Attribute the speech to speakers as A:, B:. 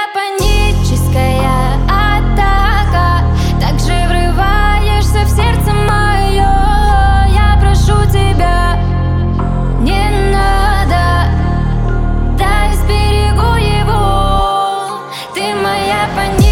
A: паническая атака. Так же врываешься в сердце мое. Я прошу тебя, не надо, дай сберегу его. Ты моя паническая